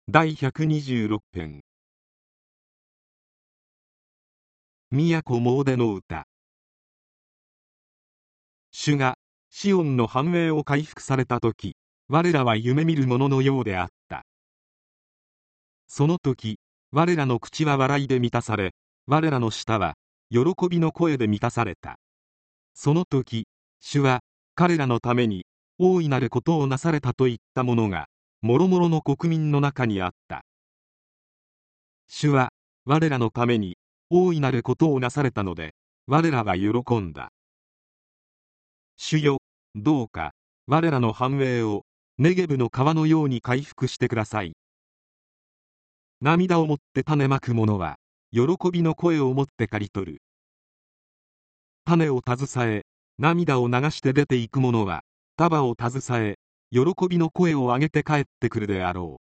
第126編。都詣での歌。主がシオンの繁栄を回復された時、我らは夢見るもののようであった。その時、我らの口は笑いで満たされ、我らの舌は喜びの声で満たされた。その時、主は彼らのために大いなることをなされたといったものがもろもろの国民の中にあった。主は我らのために大いなることをなされたので、我らは喜んだ。主よ、どうか我らの繁栄をネゲブの川のように回復してください。涙をもって種まく者は喜びの声をもって刈り取る。種を携え涙を流して出ていく者は束を携え喜びの声を上げて帰ってくるであろう。